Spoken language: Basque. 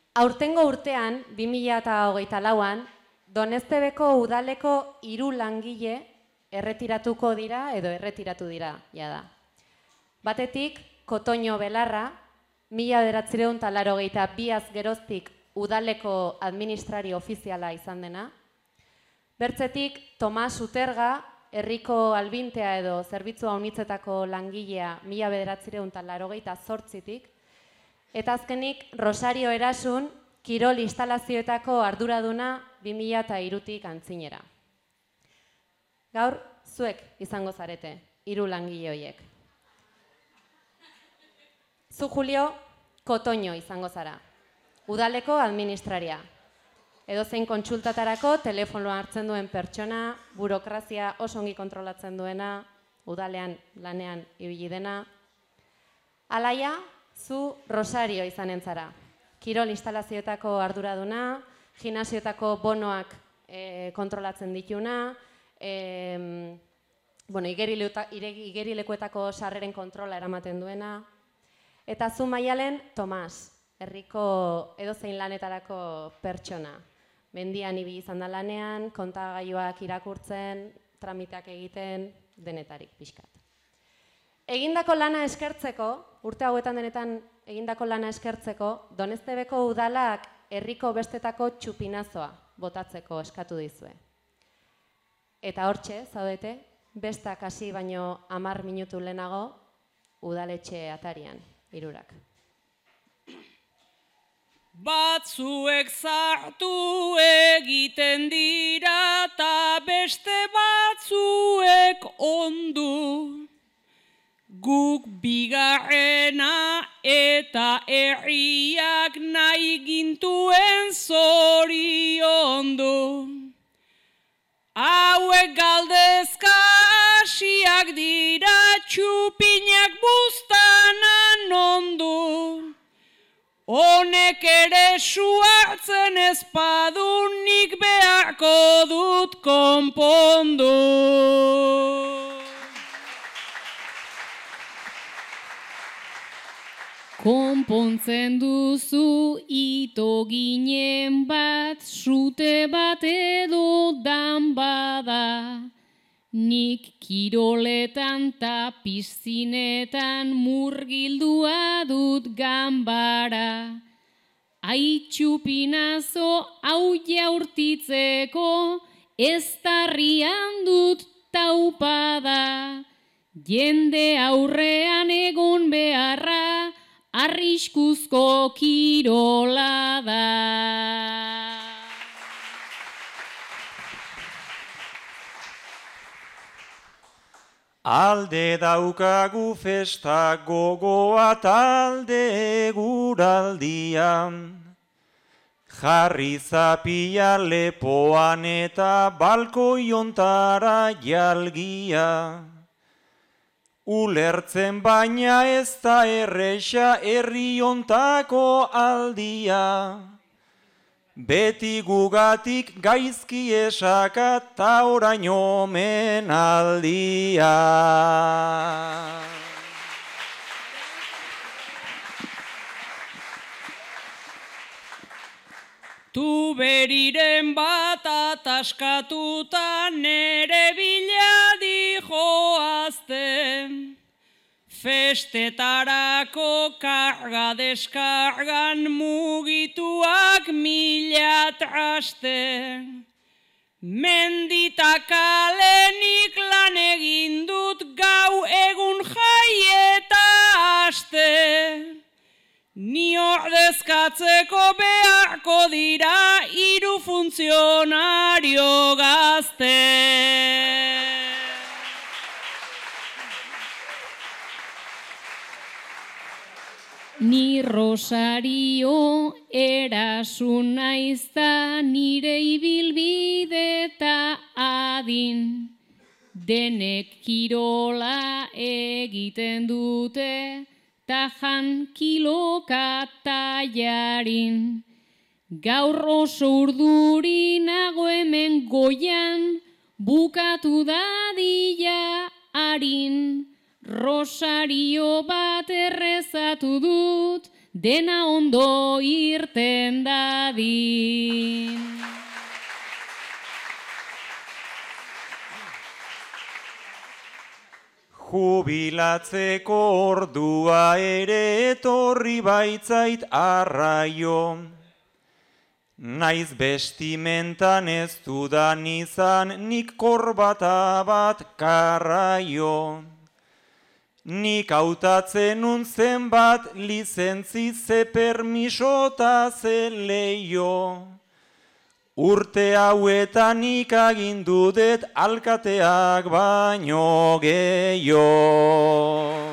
Aurtengo urtean, 2024an, Doneztebeko udaleko 3 langile erretiratuko dira edo erretiratu dira, jada. Batetik, Kotoño Belarra, 1982az geroztik udaleko administrario ofiziala izan dena. Bertzetik, Tomas Uterga, herriko albintea edo zerbitzua unitzetako langilea 1988tik. Eta azkenik, Rosario Erasun, kirol instalazioetako arduraduna 2003tik antzinera. Gaur, zuek izango zarete, 3 langile horiek. Zu, Julio, Kotoño izango zara, udaleko administraria. Edozein kontsultatarako telefonoa hartzen duen pertsona, burokrazia oso ongi kontrolatzen duena, udalean lanean ibili dena. Alaia, zu Rosario izanen zara. Kirol instalazioetako arduraduna, gimnasioetako bonoak kontrolatzen dituna, igerilekuetako sarreren kontrola eramaten duena. Eta zu, Maialen, Tomas, herriko edozein lanetarako pertsona. Mendian ibili izan da lanean, kontagailuak irakurtzen, tramiteak egiten, denetarik pixkat. Egindako lana eskertzeko, urte hauetan denetan egindako lana eskertzeko, Doneztebeko udalak herriko bestetako txupinazoa botatzeko eskatu dizue. Eta hortxe, zaudete, bestak hasi baino 10 minutu lehenago, udaletxe atarian, 3. Batzuek zartu egiten dira ta beste batzuek ondu. Guk bigarrena eta herriak nahi gintuen zoriondu. Hauek galdezka hasiak dira txupinak buztanan ondu. Honek ere suartzen ezpadu nik beharko dut konpondu. Konpontzen duzu ito ginen bat, sute bat edo dan bada. Nik kiroletan ta pizzinetan murgildua dut ganbara. Aitxupinazo hau jaurtitzeko ez tarrian dut taupada. Jende aurrean egon beharra, arriskuzko kirola da. Alde daukagu festa gogoa talde guraldian. Jarri zapia lepoan eta balkoiontara jalgia. Ulertzen baina ez da erresa herriontako aldia. Beti gugatik gaizki esakat ta orain omen aldia. Tuberiren bat ataskatuta nere bila dijoazten. Festetarako karga deskargan mugituak 1000 traste. Mendita kalenik lan egin dut gau egun jai eta aste. Ni ordezkatzeko beharko dira 3 funtzionario gazte. Ni Rosario Erasun naizta nire ibilbide eta adin. Denek kirola egiten dute, tajan kiloka taiarin. Gaur oso urduri nago hemen goian, bukatu dadila harin. Rosario bat errezatu dut, dena ondo irten dadin. Jubilatzeko ordua ere etorri baitzait arraio. Naiz bestimentan ez dudan izan nik korbata bat karraio. Nik hautatzen nun zenbat lizentzi ze permiso ta ze leio. Urte hauetan nik agindu dut alkateak baino gehiago.